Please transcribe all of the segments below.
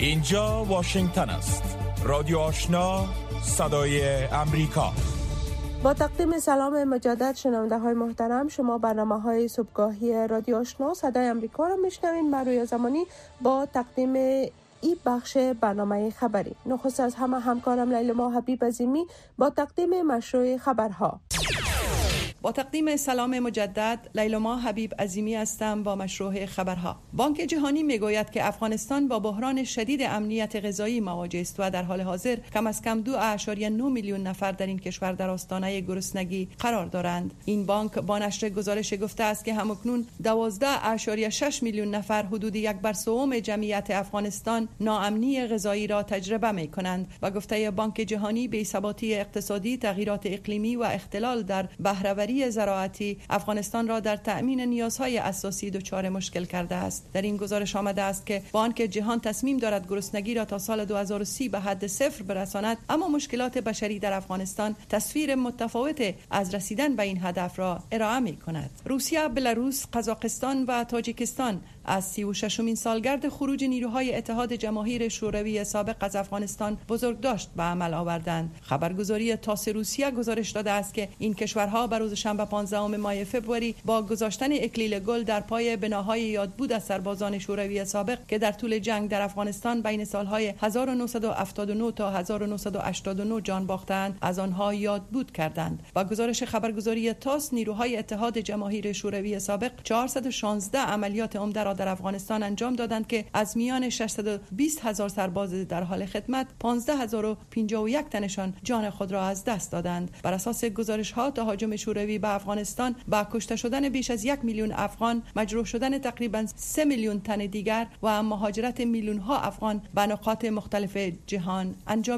اینجا واشنگتن است. رادیو آشنا، صدای امریکا. با تقدیم سلام مجدد شنونده های محترم، شما برنامه های صبحگاهی رادیو آشنا صدای امریکا را میشنوین. من رویا زمانی با تقدیم این بخش برنامه خبری. نخست از همه همکارم لیلما حبیب عظیمی با تقدیم مشروع خبرها. با تقدیم سلام مجدد، لیلما حبیب عظیمی هستم با مشروع خبرها. بانک جهانی میگوید که افغانستان با بحران شدید امنیت غذایی مواجه است و در حال حاضر کم از کم 2.9 میلیون نفر در این کشور در آستانه گرسنگی قرار دارند. این بانک با نشر گزارش گفته است که همکنون 12.6 میلیون نفر، حدود 1/3 جمعیت افغانستان، ناامنی غذایی را تجربه می کنند و گفته بانک جهانی بی‌ثباتی اقتصادی، تغییرات اقلیمی و اختلال در بهره‌وری زراعتی افغانستان را در تأمین نیازهای اساسی دچار مشکل کرده است. در این گزارش آمده است که بانک جهان تصمیم دارد گرسنگی را تا سال 2030 به حد صفر برساند، اما مشکلات بشری در افغانستان تصویر متفاوت از رسیدن به این هدف را ارائه می کند. روسیه، بلاروس، قزاقستان و تاجیکستان از 36مین سالگرد خروج نیروهای اتحاد جماهیر شوروی سابق از افغانستان بزرگداشت به عمل آوردند. خبرگزاری تاس روسیه گزارش داده است که این کشورها بر روز شنبه 15 ماه فوریه با گذاشتن اکلیل گل در پای بناهای یادبود از سربازان شوروی سابق که در طول جنگ در افغانستان بین سالهای 1979 تا 1989 جان باختند، از آنها یادبود کردند. با گزارش خبرگزاری تاس، نیروهای اتحاد جماهیر شوروی سابق 416 عملیات عمده را در افغانستان انجام دادند که از میان 620,000 سرباز در حال خدمت 15,051 تنشان جان خود را از دست دادند. بر اساس گزارش‌ها، تهاجم شوروی به افغانستان با کشته شدن بیش از 1 میلیون افغان، مجروح شدن تقریباً 3 میلیون تن دیگر و مهاجرت میلیون‌ها افغان به نقاط مختلف جهان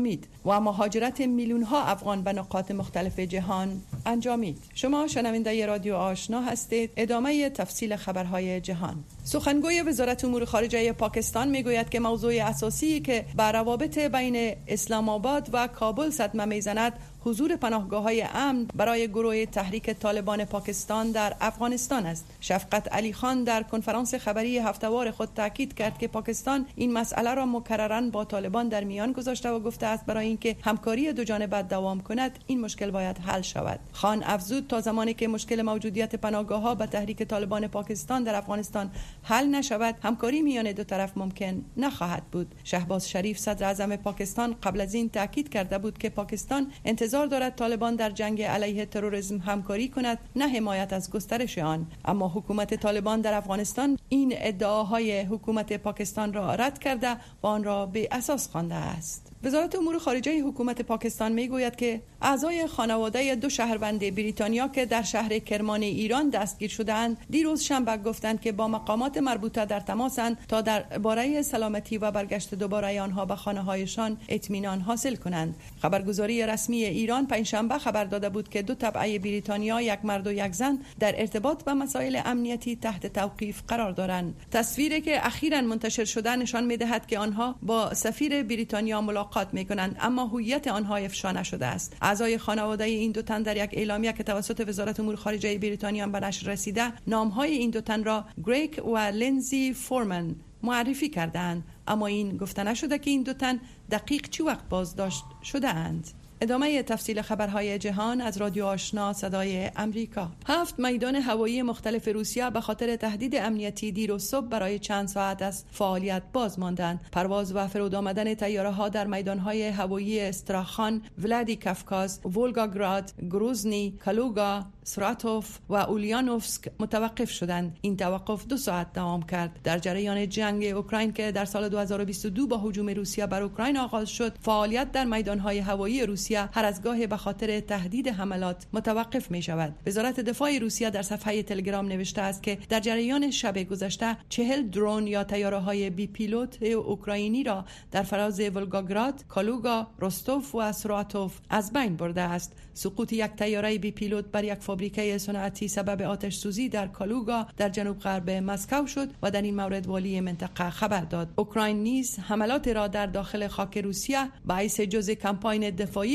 انجامید. شما شنونده رادیو آشنا هستید. ادامه تفصیل خبرهای جهان. سخنگوی وزارت امور خارجه پاکستان میگوید که موضوع اساسی که بر روابط بین اسلام آباد و کابل صدمه میزند حضور پناهگاه‌های امن برای گروه تحریک طالبان پاکستان در افغانستان است. شفقت علی خان در کنفرانس خبری هفته‌وار خود تاکید کرد که پاکستان این مسئله را مکرراً با طالبان در میان گذاشته و گفته است برای اینکه همکاری دو جانبه دوام کند، این مشکل باید حل شود. خان افزود تا زمانی که مشکل موجودیت پناهگاه‌ها به تحریک طالبان پاکستان در افغانستان حل نشود، همکاری میان دو طرف ممکن نخواهد بود. شهباز شریف صدر اعظم پاکستان قبل از این تاکید کرده بود که پاکستان انتظار دارد طالبان در جنگ علیه تروریسم همکاری کند، نه حمایت از گسترش آن. اما حکومت طالبان در افغانستان این ادعاهای حکومت پاکستان را رد کرده و آن را بی اساس خوانده است. وزارت امور خارجه حکومت پاکستان میگوید که اعضای خانواده 2 شهروند بریتانیا که در شهر کرمان ایران دستگیر شدند، دیروز شنبه گفتند که با مقامات مربوطه در تماسند تا درباره سلامتی و برگشت دوباره آنها به خانه‌هایشان اطمینان حاصل کنند. خبرگزاری رسمی ایران پنجشنبه خبر داده بود که 2 تبعه بریتانیا، 1 مرد و 1 زن، در ارتباط با مسائل امنیتی تحت توقیف قرار دارند. تصویری که اخیراً منتشر شده نشان می‌دهد که آنها با سفیر بریتانیا ملاقات می‌کنند، اما هویت آنها افشا نشده است. اعضای خانواده این 2 تن در یک اعلامیه که توسط وزارت امور خارجه بریتانیا به نشر رسیده، نام‌های این 2 تن را گریگ و لینزی فورمن معرفی کردند، اما این گفته نشده که این 2 تن دقیق چه وقت بازداشت شده اند. ادامه تفصیل خبرهای جهان از رادیو آشنا صدای امریکا. 7 میدان هوایی مختلف روسیه به خاطر تهدید امنیتی دیر و صبح برای چند ساعت از فعالیت باز ماندند. پرواز و فرود آمدن طیاره‌ها در میدان‌های هوایی استراخان، ولادیکافکاز، ولگاگراد، گروزنی، کالوگا، سراتوف و اولیانوفسک متوقف شدند. این توقف 2 ساعت دوام کرد. در جریان جنگ اوکراین که در سال 2022 با هجوم روسیه بر اوکراین آغاز شد، فعالیت در میدان‌های هوایی روسیه هر از گاهی به خاطر تهدید حملات متوقف می شود. وزارت دفاع روسیه در صفحه تلگرام نوشته است که در جریان شب گذشته 40 درون یا طیاره‌های بی پیلوت اوکراینی را در فراز ولگاگراد، کالوگا، رستوف و سراتوف از بین برده است. سقوط یک طیاره بی پیلوت بر یک فابریکه صنعتی سبب آتش سوزی در کالوگا در جنوب غرب مسکو شد و در این مورد والی منطقه خبر داد. اوکراین نیز حملات را در داخل خاک روسیه باعث جزء کمپاین دفاعی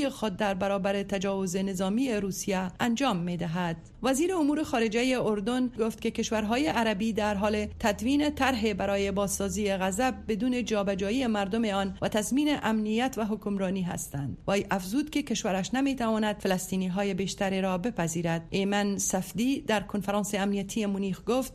بی‌نهایتی خود در برابر تجاوز نظامی روسیه انجام می‌دهد. وزیر امور خارجه اردن گفت که کشورهای عربی در حال تدوین طرح برای بازسازی غزه بدون جابجایی مردم آن و تضمین امنیت و حکمرانی هستند. وی افزود که کشورش نمی‌تواند فلسطینی‌های بیشتری را بپذیرد. ایمن صفدی در کنفرانس امنیتی مونیخ گفت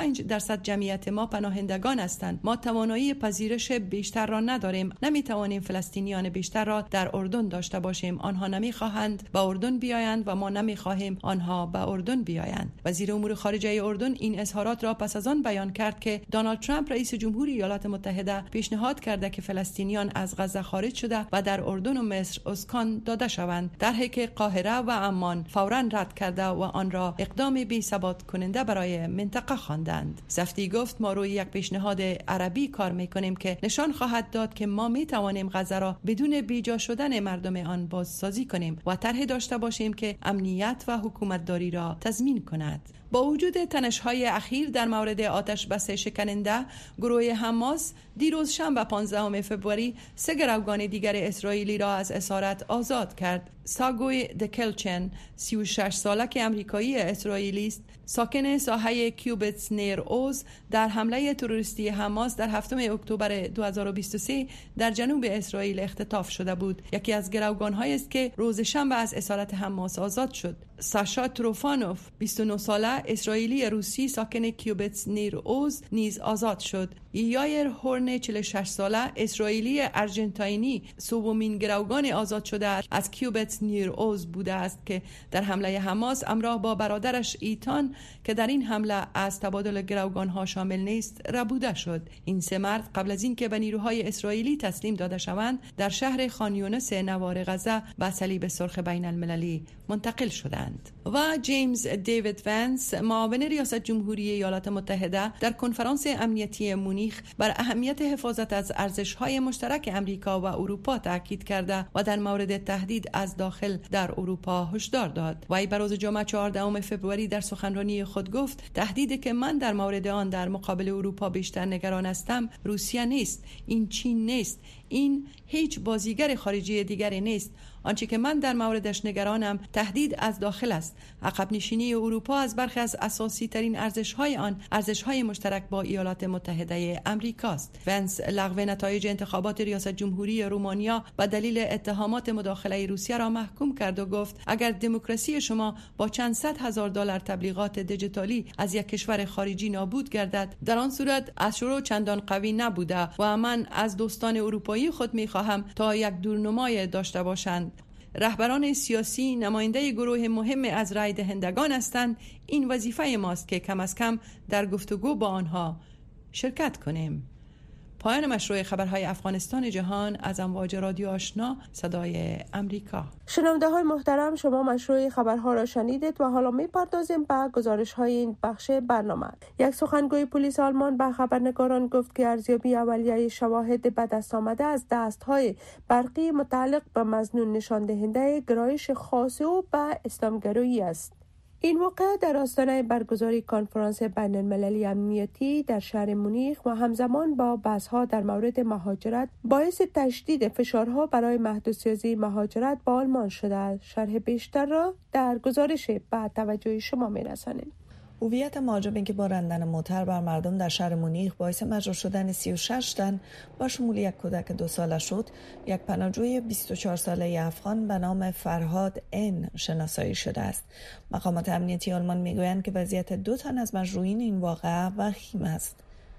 35% جمعیت ما پناهندگان هستند. ما توانایی پذیرش بیشتر را نداریم. نمی‌توانیم فلسطینیان بیشتر را در اردن داشته باشیم. آنها نمی‌خواهند به اردن بیایند و ما نمی‌خواهیم آنها به اردن بیایند. وزیر امور خارجه اردن این اظهارات را پس از آن بیان کرد که دونالد ترامپ رئیس جمهوری ایالات متحده پیشنهاد کرده که فلسطینیان از غزه خارج شده و در اردن و مصر اسکان داده شوند، طرحی که قاهره و عمان فوراً رد کرده و آن را اقدام بی‌ثبات کننده برای منطقه خواندند. صفدی گفت ما روی یک پیشنهاد عربی کار می‌کنیم که نشان خواهد داد که ما می‌توانیم غزه را بدون بیجا شدن مردم آن بازسازی کنیم و طرحی داشته باشیم که امنیت و حکومتداری را تضمین کند. با وجود تنش‌های اخیر در مورد آتش بس شکننده، گروه حماس دیروز شنبه 15 فوریه 3 گروگان دیگر اسرائیلی را از اسارت آزاد کرد. ساگوی دکلچن 36 سالک امریکایی اسرائیلی است، ساکن ساحه کیوبتس نیر اوز در حمله تروریستی حماس در 7 اکتبر 2023 در جنوب اسرائیل اختطاف شده بود. یکی از گروگان‌هایی است که روز شنبه از اسارت حماس آزاد شد. ساشا تروفانوف 29 ساله اسرائیلی روسی ساکن کیوبتس نیر اوز نیز آزاد شد. یایر هورن 46 ساله اسرائیلی ارژنتینی سومین گروگان آزاد شده از کیوبتس نیر اوز بوده است که در حمله حماس همراه با برادرش ایتان که در این حمله از تبادل گروگان‌ها شامل نیست ربوده شد. این 3 مرد قبل از اینکه به نیروهای اسرائیلی تسلیم داده شوند در شهر خان یونس نوار غزه به صلیب سرخ بین المللی منتقل شدند. و جیمز دیوید ونس معاون ریاست جمهوری ایالات متحده در کنفرانس امنیتی مونیخ بر اهمیت حفاظت از ارزش‌های مشترک امریکا و اروپا تاکید کرده و در مورد تهدید از داخل در اروپا هشدار داد. وی بر روز جمعه 14 فوریه در سخنرانی خود گفت تهدیدی که من در مورد آن در مقابل اروپا بیشتر نگران هستم روسیه نیست، این چین نیست، این هیچ بازیگر خارجی دیگری نیست. آنچه که من در موردش نگرانم تهدید از داخل است. عقب نشینی اروپا از برخی از اساسی ترین ارزش‌های آن ارزش‌های مشترک با ایالات متحده آمریکاست. ونس لغو نتایج انتخابات ریاست جمهوری رومانیا به دلیل اتهامات مداخله روسیه را محکوم کرد و گفت اگر دموکراسی شما با چند صد هزار دلار تبلیغات دیجیتالی از یک کشور خارجی نابود گردد، در آن صورت اشورو چندان قوی نبوده و من از دوستان اروپایی خود می‌خواهم تا یک دورنمای داشته باشند. رهبران سیاسی نماینده گروه مهم از رای دهندگان هستند. این وظیفه ماست که کم از کم در گفتگو با آنها شرکت کنیم. پایان مشروع خبرهای افغانستان جهان از امواج رادیو آشنا صدای امریکا. شنونده های محترم، شما مشروع خبرها را شنیدید و حالا می‌پردازیم به گزارش های این بخش برنامه. یک سخنگوی پلیس آلمان به خبرنگاران گفت که ارزیابی اولیه شواهد به دست آمده از دست‌های برقی متعلق به مظنون نشان دهنده گرایش خاص او به اسلامگرایی است. این واقعه در آستانه برگزاری کنفرانس بین المللی امنیتی در شهر مونیخ و همزمان با بحث‌ها در مورد مهاجرت باعث تشدید فشارها برای محدودسازی مهاجرت به آلمان شده است. شرح بیشتر را در گزارش به توجه شما می‌رسانیم. هویت مهاجمی که با راندن موتر بر مردم در شهر مونیخ باعث مجروح شدن 36 تن با شمول یک کودک 2 ساله شد، یک پناهجوی 24 ساله افغان به نام فرهاد ان شناسایی شده است. مقامات امنیتی آلمان میگویند که وضعیت 2 تن از مجروحین این واقعه وخیم است.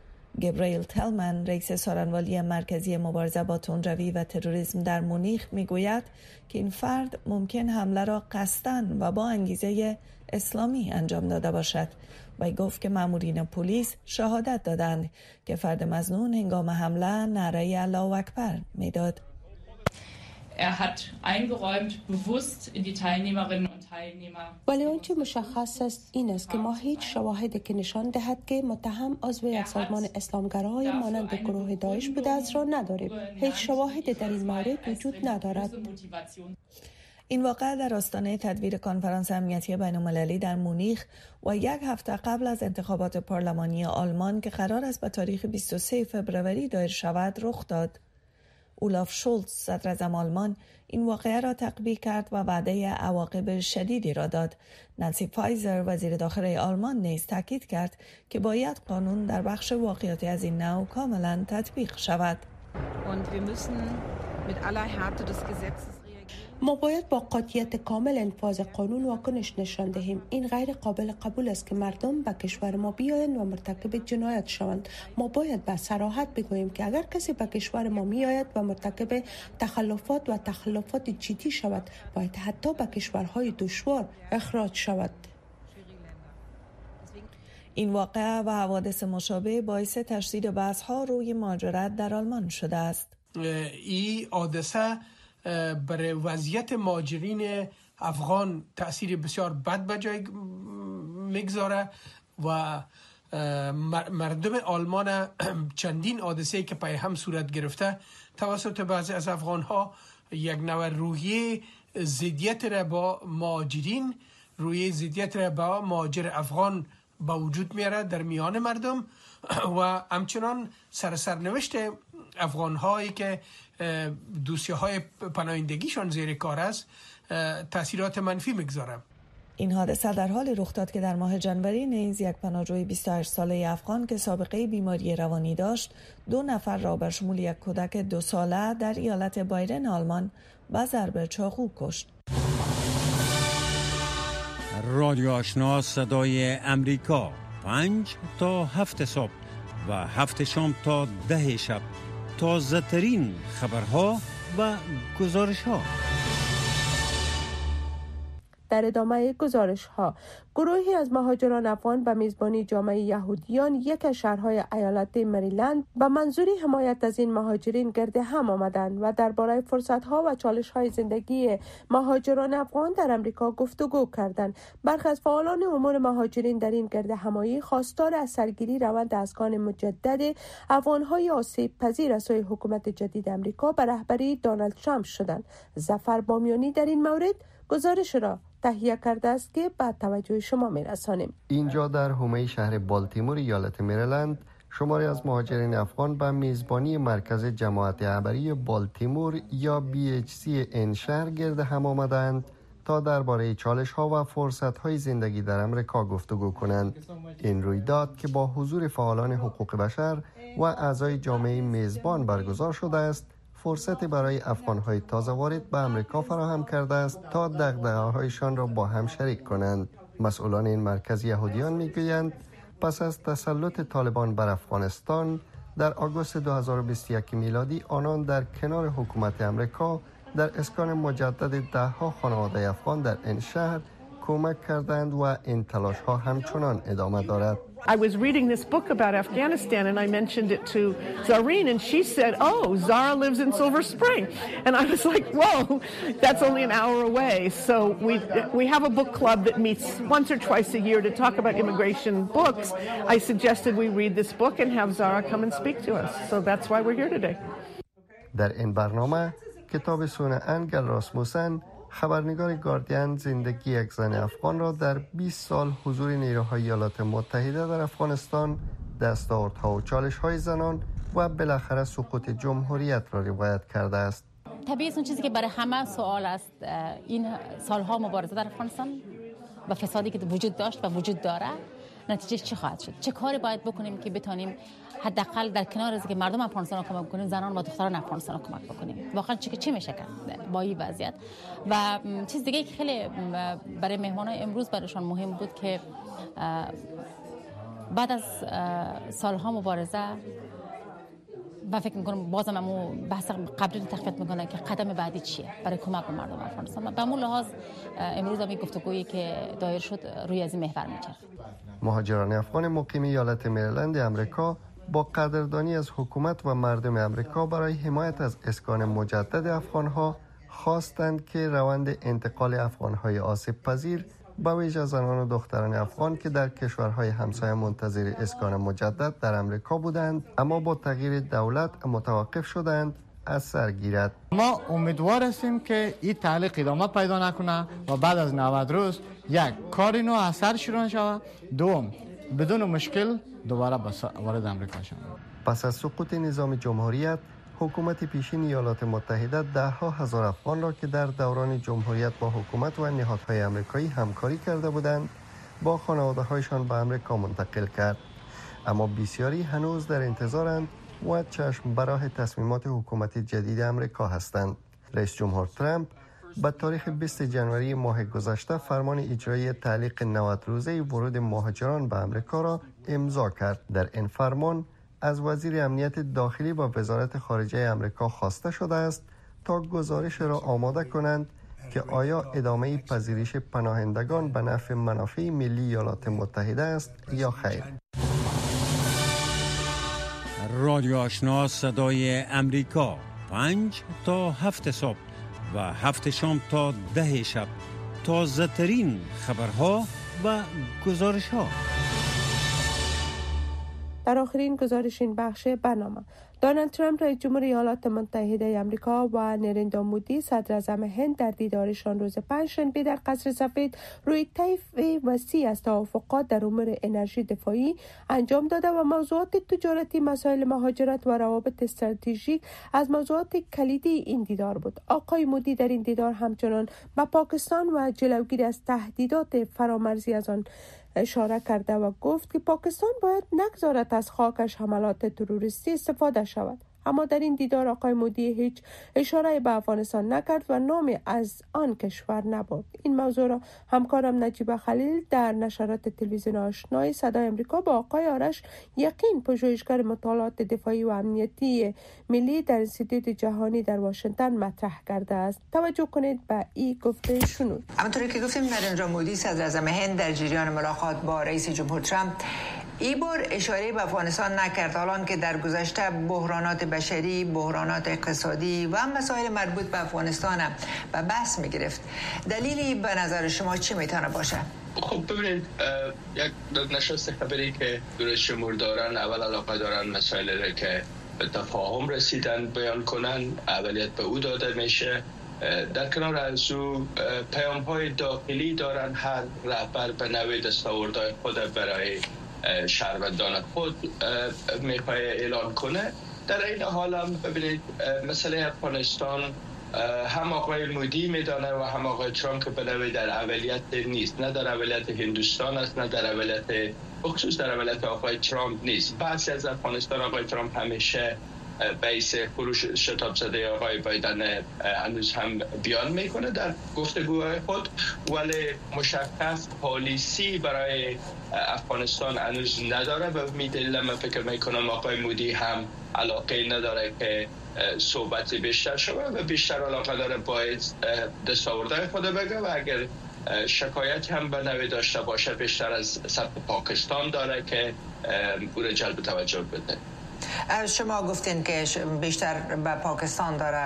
گبرایل تلمن رئیس سارنوالی مرکزی مبارزه با تندروی و تروریسم در مونیخ میگوید که این فرد ممکن حمله را قصداً و با انگیزه اسلامی انجام داده باشد و گفت که مامورین پلیس شهادت دادند که فرد مظنون هنگام حمله نعره الله اکبر میداد. ولی آنچه مشخص است این است که ما هیچ شواهدی که نشان دهد که متهم عضو یک سازمان اسلامگراهای مانند گروه داعش بوده است را نداریم. هیچ شواهدی در این مورد وجود ندارد. این واقعه در آستانه تدبیر کنفرانس امنیتی بین‌المللی در مونیخ و یک هفته قبل از انتخابات پارلمانی آلمان که قرار است به تاریخ 23 فوریه دایر شود رخ داد. اولاف شولتز صدر اعظم آلمان این واقعه را تقبیح کرد و وعده عواقب شدیدی را داد. نانسی فایزر وزیر داخلی آلمان نیز تاکید کرد که باید قانون در بخش واقعیاتی از این نوع کاملا تطبیق شود. ما باید با قاطعیت کامل انفاذ قانون واکنش نشان دهیم. این غیر قابل قبول است که مردم به کشور ما بیایند و مرتکب جنایت شوند. ما باید به صراحت بگوییم که اگر کسی به کشور ما میآید و مرتکب تخلفات جدی شود، باید حتی به کشورهای دشوار اخراج شود. این واقعه و حوادث مشابه باعث تشدید بحث‌ها روی مهاجرت در آلمان شده است. این حادثه برای وضعیت مهاجرین افغان تأثیر بسیار بد به جای میگذاره و مردم آلمان چندین حادثه‌ای که پای هم صورت گرفته توسط بعضی از افغان‌ها یک نوع روحیه ضدیت را با مهاجرین، روحیه ضدیت را با مهاجر افغان با وجود میاره در میان مردم و همچنان سرنوشت افغان‌هایی که دوسیه‌های پناهندگیشان زیر کار است تأثیرات منفی میگذاره. این حادثه در حال رخ داد که در ماه جنوری نیز یک پناهجوی 28 ساله افغان که سابقه بیماری روانی داشت 2 نفر را به شمول یک کودک 2 ساله در ایالت بایرن آلمان با ضرب چاقو کشت. رادیو آشنا صدای امریکا 5 تا 7 صبح و 7 شام تا 10 شب تازه ترین خبرها و گزارش ها. در ادامه گزارش ها، گروهی از مهاجران افغان به میزبانی جامعه یهودیان یک از شهرهای ایالت مریلند به منظوری حمایت از این مهاجرین گرد هم آمدند و درباره فرصت ها و چالش های زندگی مهاجران افغان در امریکا گفتگو کردند. برخی از فعالان امور مهاجرین در این گرد همایی خواستار از سرگیری روند اسکان مجدد افغان های آسیب پذیر از سوی حکومت جدید امریکا به رهبری دونالد ترامپ شدند. ظفر بامیانی در این مورد گزارش را تهیه کرده است که به توجه شما میرسانیم. اینجا در حومه شهر بالتیمور ایالت مریلند شماری از مهاجرین افغان به میزبانی مرکز جماعت عبری بالتیمور یا BHC این شهر گرد هم آمدند تا درباره چالش ها و فرصت های زندگی در امریکا گفتگو کنند. این رویداد که با حضور فعالان حقوق بشر و اعضای جامعه میزبان برگزار شده است، فرصت برای افغان‌های تازه وارد به امریکا فراهم کرده است تا دغدغه‌هایشان را با هم شریک کنند. مسئولان این مرکز یهودیان می‌گویند پس از تسلط طالبان بر افغانستان در آگوست 2021 میلادی آنان در کنار حکومت امریکا در اسکان مجدد ده‌ها خانواده افغان در این شهر کمک کردند و این تلاش‌ها همچنان ادامه دارد. I was reading this book about Afghanistan and I mentioned it to Zareen and she said, "Oh, Zara lives in Silver Spring." And I was like, "Whoa, that's only an hour away." So we have a book club that meets once or twice a year to talk about immigration books. I suggested we read this book and have Zara come and speak to us. So that's why we're here today. در این برنامه کتاب سون انگل راسموسن، خبرنگار گاردین، زندگی یک زن افغان را در 20 سال حضور نیروهای ایالات متحده در افغانستان، دستاوردها و چالش‌های زنان و بالاخره سقوط جمهوریت را روایت کرده است. طبیعی اون چیزی که برای همه سوال است، این سالها مبارزه در افغانستان و فسادی که وجود داشت و وجود داره، نتیجه چی خواهد شد؟ چه کاری باید بکنیم که بتونیم حداقل در کنار از که مردم افغانستان کمک کنیم، زنان و دختران افغانستان کمک بکنیم؟ واقعا چی میشه کرد با این وضعیت؟ و چیز دیگه که خیلی برای مهمانای امروز برایشان مهم بود که بعد از سالها مبارزه و فکر میکنم بازم همون بحث قبلی رو تقویت میکنه که قدم بعدی چیه برای کمک به مردم افغانستان. به همون لحاظ امروز هم گفتگویی که دایر شد روی از این محور میچرخه. مهاجران افغان مقیم ایالت مریلند امریکا با قدردانی از حکومت و مردم امریکا برای حمایت از اسکان مجدد افغانها خواستند که روند انتقال افغانهای آسیب پذیر به ویژه زنان و دختران افغان که در کشورهای همسایه منتظر اسکان مجدد در امریکا بودند اما با تغییر دولت متوقف شدند از سر گیرد. ما امیدوار هستیم که این تعلیق ادامه پیدا نکنه و بعد از 90 روز یک کاری نو اثر شروع شود، دوم بدون مشکل دوباره وارد امریکا شود. پس از سقوط نظام جمهوریت، حکومت پیشین ایالات متحده ده‌ها هزار افغان را که در دوران جمهوریت با حکومت و نهادهای آمریکایی همکاری کرده بودند با خانواده‌هایشان به آمریکا منتقل کرد. اما بسیاری هنوز در انتظارند و چشم به راه تصمیمات حکومت جدید آمریکا هستند. رئیس جمهور ترامپ به تاریخ 20 جنوری ماه گذشته فرمان اجرایی تعلیق 90 روزه ورود مهاجران به آمریکا را امضا کرد. در این فرمان از وزیر امنیت داخلی و وزارت خارجه آمریکا خواسته شده است تا گزارش را آماده کنند که آیا ادامه پذیرش پناهندگان به نفع منافع ملی ایالات متحده است یا خیر. رادیو آشنا صدای امریکا 5 تا 7 صبح و 7 شام تا 10 شب تازه ترین خبرها و گزارش ها. در آخرین گزارش این بخش برنامه، دونالد ترامپ رئیس جمهور ایالات متحده آمریکا و نریندرا مودی صدر اعظم هند در دیدارشان روز پنجشنبه در قصر سفید روی طیف وسیع از توافقات در امور انرژی دفاعی انجام داده و موضوعات تجارتی، مسائل مهاجرت و روابط استراتژیک از موضوعات کلیدی این دیدار بود. آقای مودی در این دیدار همچنان به پاکستان و جلوگیری از تهدیدات فرامرزی از آن اشاره کرده و گفت که پاکستان باید نگذارد از خاکش حملات تروریستی استفاده شود. اما در این دیدار آقای مودی هیچ اشاره به افغانستان نکرد و نامی از آن کشور نبرد. این موضوع را همکارم نجیبه خلیل در نشرات تلویزیون آشنای صدای امریکا با آقای آرش یقین، پژوهشگر مطالعات دفاعی و امنیتی ملی در انستیتوت جهانی در واشنگتن مطرح کرده است. توجه کنید به این گفته شنود. همونطوری که گفتیم نریندرا مودی صدر اعظم هند در جریان ملاقات با رئیس جمهور ترامپ این بار اشاره به افغانستان نکرد، حالان که در گذشته بحرانات بشری، بحرانات اقتصادی و مسائل مربوط به افغانستان به بحث می گرفت. دلیلی به نظر شما چی میتونه باشه؟ خب ببینید، یک نشست خبری که رئیس جمهور دارن اول علاقه دارن مسائلی را که به تفاهم رسیدن بیان کنن، اولیت به او داده میشه. در کنار از او پیام های داخلی دارن، هر رهبر به نوع دستاوردهای خود برای شهروندان خود میخواد اعلان کنه. در این حال هم ببینید مسئله افغانستان هم آقای مودی میدانه و هم آقای ترامپ که به نوعی در اولیت نیست، نه در اولیت هندوستان است، نه در اولیت بخصوص در اولیت آقای ترامپ نیست. بعضی از افغانستان آقای ترامپ همیشه بیس خروش شتاب زده آقای بایدن هنوز هم بیان میکنه در گفتگوهای خود، ولی مشخص پالیسی برای افغانستان هنوز نداره و میدلم فکر میکنم آقای مودی هم علاقه نداره که صحبتی بیشتر شود و بیشتر علاقه داره باید دستاوردهای خود بگه و اگر شکایت هم به نوعی داشته باشه بیشتر از سمت پاکستان داره که او را جلب توجه بده. شما گفتین که بیشتر به پاکستان داره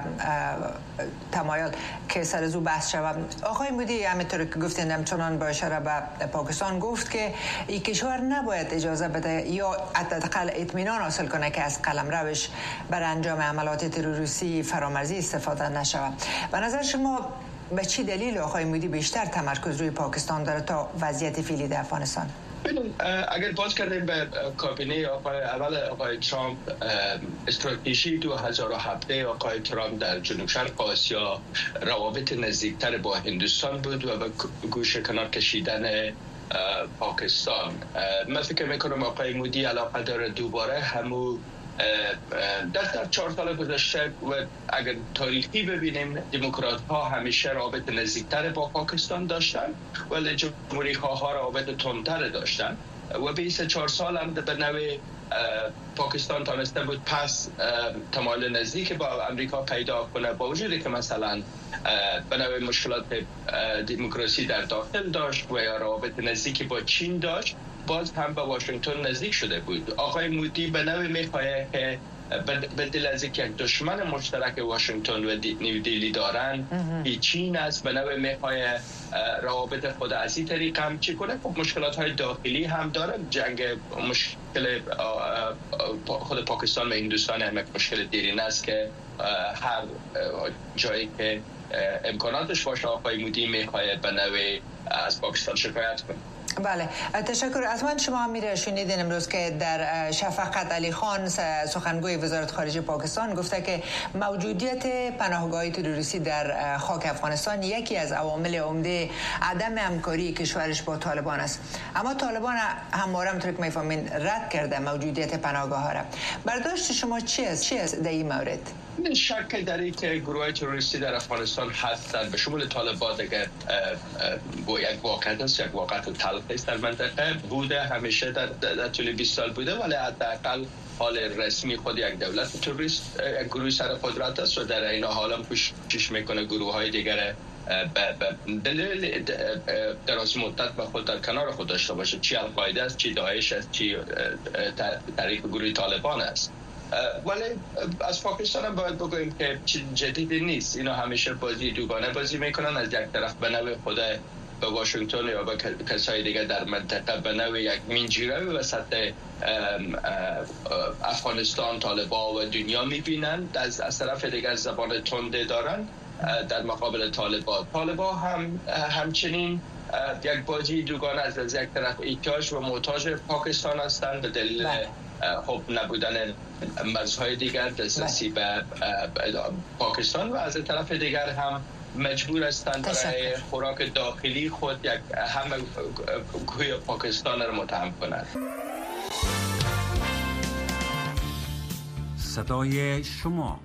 تمایل که سر از او بحث شود. آقای مودی همینطور که گفتین همچنان با اشاره به پاکستان گفت که این کشور نباید اجازه بده یا حداقل اطمینان حاصل کنه که از قلمروش برای انجام عملات تروریستی فرامرزی استفاده نشود. به نظر شما به چی دلیل آقای مودی بیشتر تمرکز روی پاکستان داره تا وضعیت فعلی در افغانستان؟ اگر باز کردیم به کابینه آقای ترامپ، استراتژی 2007 آقای ترامپ در جنوب شرق آسیا روابط نزدیکتر با هندوستان بود و به گوشه کنار کشیدن پاکستان. من فکر میکنم آقای مودی علاقه داره دوباره همون در 4 سال گذشته و اگر تاریخی ببینیم دموکرات ها همیشه رابط نزدیکتر با پاکستان داشتن ولی جمهوری ها رابط تندتر داشتن و 24 سال هم به نوع پاکستان تانسته بود پس تمایل نزدیک با امریکا پیدا کنه، با وجودی که مثلا به نوع مشکلات دموکراسی در داخل داشت و یا رابط نزدیکی با چین داشت، باز هم به واشنگتن نزدیک شده بود. آقای مودی به نوع میخواه که به دل از یک دشمن مشترک واشنگتن و نیودیلی دارن که چین است، به نوع میخواه روابط خود از این طریق هم چی کنه. خب مشکلات های داخلی هم داره، جنگ مشکل خود پاکستان و هندوستان هم یک مشکل دیرین است که هر جایی که امکاناتش باشه آقای مودی میخواه به نوع از پاکستان شکایت کنه. بله، تشکر. حتما شما هم میره شنیدین امروز که در شفقت علی خان سخنگوی وزارت خارجه پاکستان گفته که موجودیت پناهگاه تروریستی در خاک افغانستان یکی از عوامل عمده عدم همکاری کشورش با طالبان است. اما طالبان همواره همونطور که میفهمین رد کرده موجودیت پناهگاه ها را. برداشت شما چی است در این مورد؟ شک در این که گروه تروریستی در افغانستان هستند به شمول طالبان دیگر یک واقعیت است، یک واقعیت تلخ است در منطقه بوده، همیشه در طول 20 سال بوده، ولی حداقل حال رسمی خود یک دولت تروریست یک گروه سر قدرت است و در این حال هم کوشش میکنه گروه های دیگر دلیل دراز مدت با خود در کنار خود داشته باشه، چی القاعده است، چی داعش است، چی طریق گروه طالبان است. ولی از پاکستان هم باید بگوییم که چیز جدیدی نیست. اینا همیشه بازی دوگانه بازی میکنن، از یک طرف به نوع خود به واشنگتن یا به کسای دیگر در منطقه به نوع یک مینجیره وسط افغانستان طالبان و دنیا میبینند، از طرف دیگر زبان تنده دارن در مقابل طالبان هم همچنین یک بازی دوگانه از یک طرف احتیاج و محتاج پاکستان هستند به دلیل خب نبودن مرزهای دیگر دسترسی به پاکستان و از طرف دیگر هم مجبور هستند برای خوراک داخلی خود یک همه گوی پاکستان را متهم کنند. صدای شما،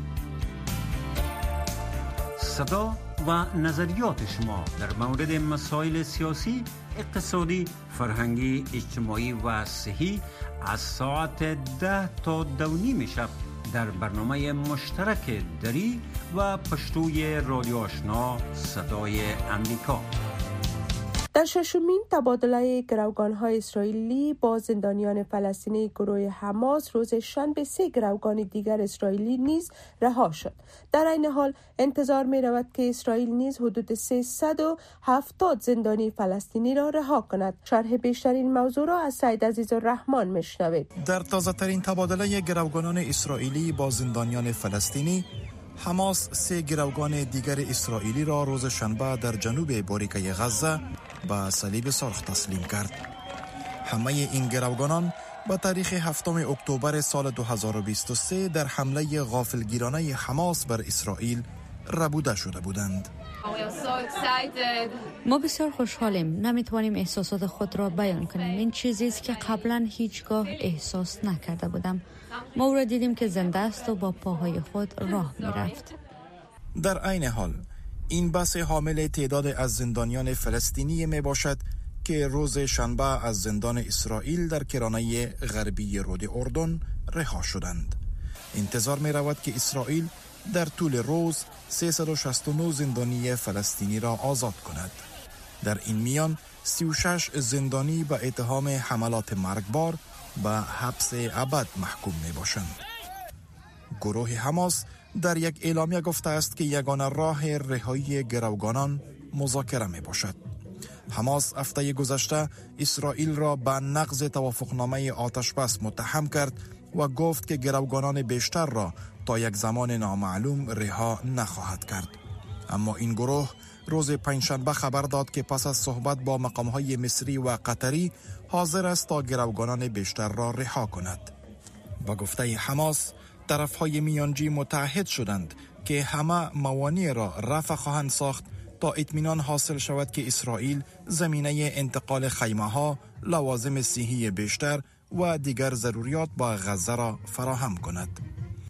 صدا و نظریات شما در مورد مسائل سیاسی، اقتصادی، فرهنگی، اجتماعی و صحی از ساعت 10 تا 2:30 شب در برنامه مشترک دری و پشتوی رادیو آشنا صدای امریکا. در ششمین تبادله گروگان‌های اسرائیلی با زندانیان فلسطینی گروه حماس روز شنبه 3 گروگان دیگر اسرائیلی نیز رها شد. در این حال انتظار می رود که اسرائیل نیز حدود 370 زندانی فلسطینی را رها کند. شرح بیشتر این موضوع را از سید عزیزالرحمن میشنوید. در تازه ترین تبادله گروگانان اسرائیلی با زندانیان فلسطینی، حماس 3 گروگان دیگر اسرائیلی را روز شنبه در جنوب باریکه غزه به صلیب سرخ تسلیم کرد. همه این گروگانان به تاریخ 7 اکتبر سال 2023 در حمله غافلگیرانه حماس بر اسرائیل ربوده شده بودند. ما بسیار خوشحالیم. نمیتوانیم احساسات خود را بیان کنیم. این چیزی است که قبلا هیچگاه احساس نکرده بودم. ما او را دیدیم که زنده است و با پاهای خود راه میرفت. در عین حال این بحث حامل تعداد از زندانیان فلسطینی می باشد که روز شنبه از زندان اسرائیل در کرانه غربی رود اردن رها شدند. انتظار می رود که اسرائیل در طول روز 369 زندانی فلسطینی را آزاد کند. در این میان 36 زندانی به اتهام حملات مرگبار به حبس ابد محکوم می باشند. گروه حماس در یک اعلامیه گفته است که یگانه راه رهایی گروگانان مذاکره می باشد. حماس هفته گذشته اسرائیل را به نقض توافقنامه آتشبس متهم کرد و گفت که گروگانان بیشتر را تا یک زمان نامعلوم رها نخواهد کرد. اما این گروه روز پنجشنبه خبر داد که پس از صحبت با مقامهای مصری و قطری حاضر است تا گروگانان بیشتر را رها کند. با گفته حماس، طرفهای میانجی متعهد شدند که همه موانع را رفع خواهند ساخت تا اطمینان حاصل شود که اسرائیل زمینه انتقال خیمه‌ها، لوازم صحی بیشتر و دیگر ضروریات با غزه را فراهم کند.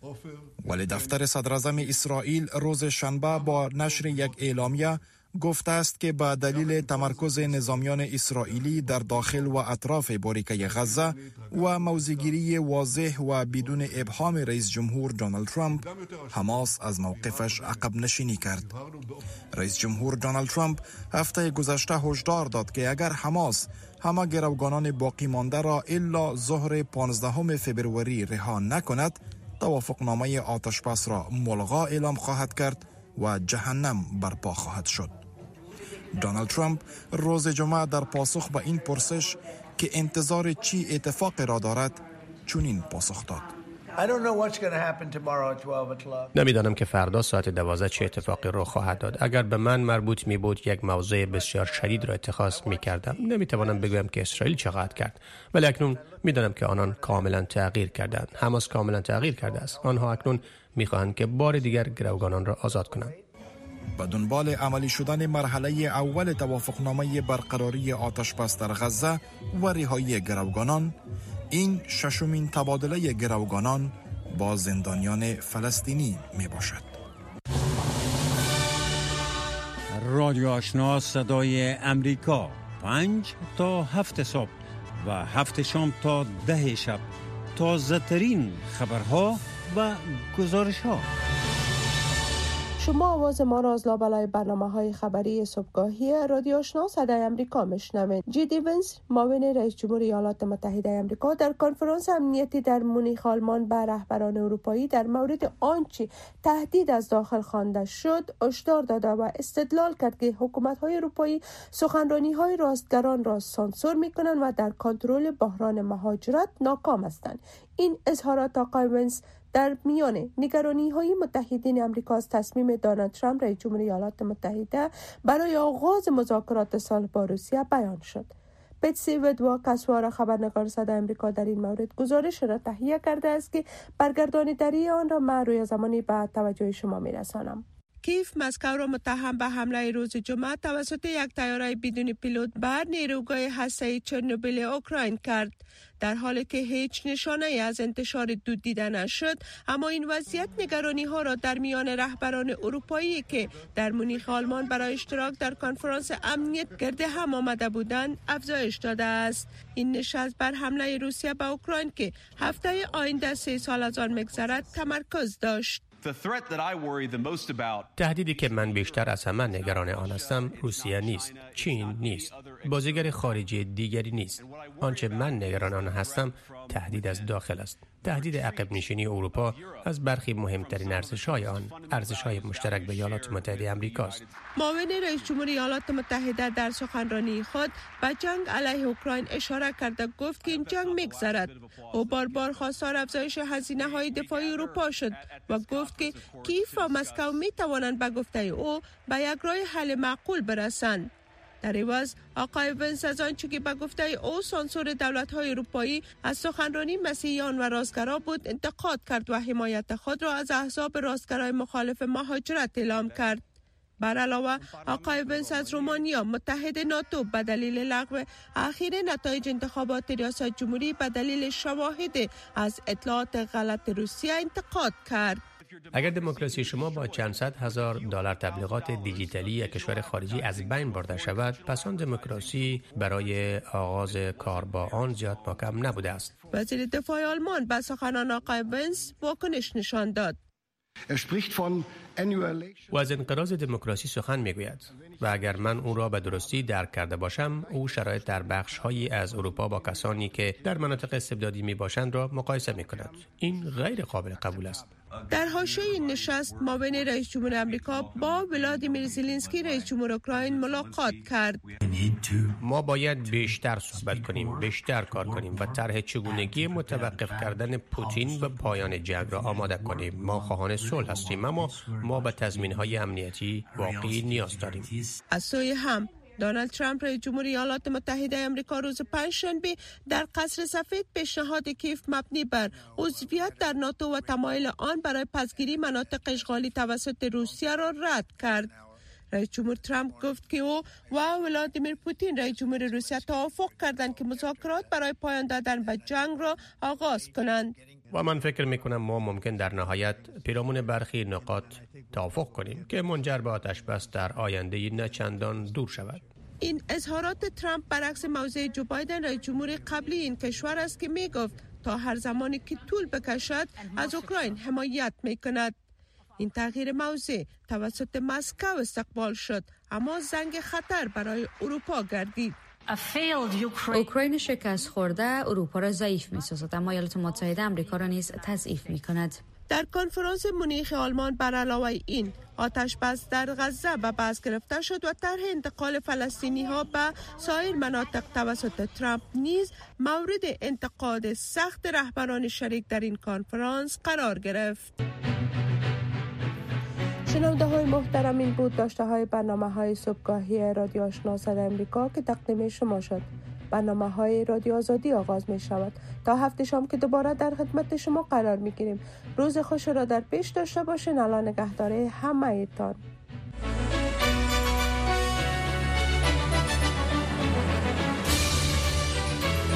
ولی دفتر صدراعظم اسرائیل روز شنبه با نشر یک اعلامیه گفته است که به دلیل تمرکز نظامیان اسرائیلی در داخل و اطراف باریکه غزه و موضع‌گیری واضح و بدون ابهام رئیس جمهور دونالد ترامپ، حماس از موقفش عقب نشینی کرد. رئیس جمهور دونالد ترامپ هفته گذشته هشدار داد که اگر حماس همه گروگانان باقی مانده را الا ظهر 15 فوریه رها نکند، توافقنامه آتشبس را ملغا اعلام خواهد کرد و جهنم برپا خواهد شد. دونالد ترامپ روز جمعه در پاسخ به این پرسش که انتظار چی اتفاق را دارد چنین پاسخ داد: نمیدانم که فردا ساعت 12 چه اتفاقی رخ خواهد داد. اگر به من مربوط می بود یک موضوع بسیار شدید را اتخاذ می کردم. نمیتوانم بگویم که اسرائیل چه خواهد کرد، ولی اکنون میدانم که آنان کاملا تغییر کردند. حماس کاملا تغییر کرده است. آنها اکنون میخواهند که بار دیگر گروگانان را آزاد کنند. به دنبال عملی شدن مرحله اول توافقنامه برقراری آتش بس در غزه و رهایی گروگانان، این ششمین تبادله گروگانان با زندانیان فلسطینی می باشد. رادیو آشنا صدای امریکا 5 تا 7 صبح و 7 شام تا 10 شب، تازه ترین خبرها و گزارش ها. شما آواز ما را از لابلای برنامه‌های خبری صبحگاهی رادیو آشنا صدای امریکا میشنوید. جی.دی. ونس، معاون رئیس جمهور ایالات متحده آمریکا، در کنفرانس امنیتی در مونیخ آلمان به رهبران اروپایی در مورد آنچه تهدید از داخل خوانده شد هشدار داده و استدلال کرد که حکومت‌های اروپایی سخنرانی‌های راستگران را سانسور می‌کنند و در کنترل بحران مهاجرت ناکام هستند. این اظهارات آقای ونس در میان نگرانی‌های متحدین آمریکا از تصمیم دونالد ترامپ رئیس جمهور ایالات متحده برای آغاز مذاکرات صلح با روسیه بیان شد. بتسی ودوا کسوار، خبرنگار صدای آمریکا، در این مورد گزارش را تهیه کرده است که برگردانداری آن را من روی زمانی به توجه شما می‌رسانم. کیف مسکو را متهم به حمله روز جمعه توسط یک طیاره بدون پیلوت بر نیروگاه هسته‌ای چرنوبیل اوکراین کرد. در حالی که هیچ نشانه از انتشار دود دیده نشد، اما این وضعیت نگرانی ها را در میان رهبران اروپایی که در مونیخ آلمان برای اشتراک در کنفرانس امنیت گرد هم آمده بودند افزایش داده است. این نشست بر حمله روسیه به اوکراین که هفته آینده 3 سال از آن می‌گذرد تمرکز داشت. تهدیدی که من بیشتر از همه نگران آن هستم روسیه نیست، چین نیست، بازیگر خارجی دیگری نیست. آنچه من نگران آن هستم تهدید از داخل است. تهدید عقب نشینی اروپا از برخی مهمترین ارزش‌های آن، ارزش‌های مشترک به ایالات متحده آمریکا است. معاون رئیس جمهور ایالات متحده در سخنرانی خود به جنگ علیه اوکراین اشاره کرده گفت که این جنگ می‌گذرد. او بار خواستار افزایش هزینه‌های دفاعی اروپا شد و گفت که کیف و مسکو می‌توانند به گفته او به یک راه حل معقول برسند. در عوض آقای ونس از آنچه که به گفته او سانسور دولت‌های اروپایی از سخنرانی مسیحیان و راستگرا بود انتقاد کرد و حمایت خود را از احزاب راستگرای مخالف مهاجرت اعلام کرد. بر علاوه آقای ونس از رومانیا متحد ناتو به دلیل لغو اخیر نتایج انتخابات ریاست جمهوری به دلیل شواهد از اطلاعات غلط روسیه انتقاد کرد. اگر دموکراسی شما با چند صد هزار دلار تبلیغات دیجیتالی یک کشور خارجی از بین برده شود، پس آن دموکراسی برای آغاز کار با آن زیاد محکم نبوده است. وزیر دفاع آلمان به سخنان آقای ونس واکنش نشان داد. و از انقراض دموکراسی سخن میگوید و اگر من اون را به درستی درک کرده باشم، او شرایط در بخش‌هایی از اروپا با کسانی که در مناطق استبدادی میباشند را مقایسه میکند. این غیر قابل قبول است. در حاشیه این نشست معاون رئیس جمهور آمریکا با ولادیمیر زلنسکی رئیس جمهور اوکراین ملاقات کرد. ما باید بیشتر صحبت کنیم، بیشتر کار کنیم و طرح چگونگی متوقف کردن پوتین به پایان جنگ را آماده کنیم. ما خواهان صلح هستیم، اما ما به تضمین‌های امنیتی واقعی نیاز داریم. از سوی هم دونالد ترامپ رئیس جمهور ایالات متحده آمریکا روز پنجشنبه در قصر سفید پیشنهاد کیف مبنی بر عضویت در ناتو و تمایل آن برای پسگیری مناطق اشغالی توسط روسیه را رد کرد. رئیس جمهور ترامپ گفت که او و ولادیمیر پوتین رئیس جمهور روسیه توافق کردند که مذاکرات برای پایان دادن به جنگ را آغاز کنند. و من فکر میکنم ما ممکن در نهایت پیرامون برخی نقاط توافق کنیم که منجر به آتش بس در آینده نه چندان دور شود. این اظهارات ترامپ برعکس موضع جو بایدن رئیس جمهور قبلی این کشور است که میگفت تا هر زمانی که طول بکشد از اوکراین حمایت میکند. این تغییر موضع توسط مسکو استقبال شد، اما زنگ خطر برای اروپا گردید. اوکراین شکست خورده اروپا را ضعیف می‌سازد، اما ایالات متحده آمریکا را نیز تضعیف می‌کند. در کنفرانس مونیخ آلمان بر علاوه این آتش بس در غزه به بحث گرفته شد و طرح انتقال فلسطینی ها به سایر مناطق توسط ترامپ نیز مورد انتقاد سخت رهبران شریک در این کنفرانس قرار گرفت. شنونده های محترم، این بود داشته های برنامه های صبحگاهی رادیو آشنا صدای امریکا که تقدیم شما شد. برنامه های رادیو آزادی آغاز می شود. تا هفته شام که دوباره در خدمت شما قرار می گیریم. روز خوش را در پیش داشته باشین. الله نگهدار همه تان.